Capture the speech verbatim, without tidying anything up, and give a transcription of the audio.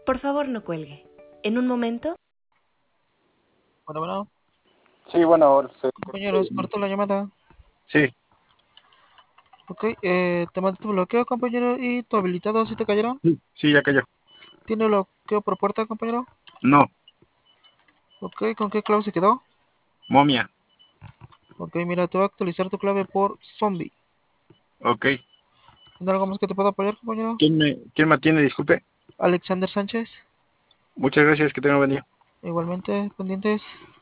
Por favor, no cuelgue. En un momento... Bueno, bueno, Sí, bueno, ahora se cortó. compañeros, cortó la llamada. Sí, Ok, eh, te mandé tu bloqueo, compañero, y tu habilitado si te cayeron. sí, sí, ya cayó. ¿Tiene bloqueo por puerta, compañero? No, Ok, ¿con qué clave se quedó? momia. Ok, mira, te voy a actualizar tu clave por zombie. Ok. ¿Tiene algo más que te pueda apoyar, compañero? ¿Quién me, quién me atiende? Disculpe. Alexander Sánchez. Muchas gracias, que tenga buen día. Igualmente, pendientes.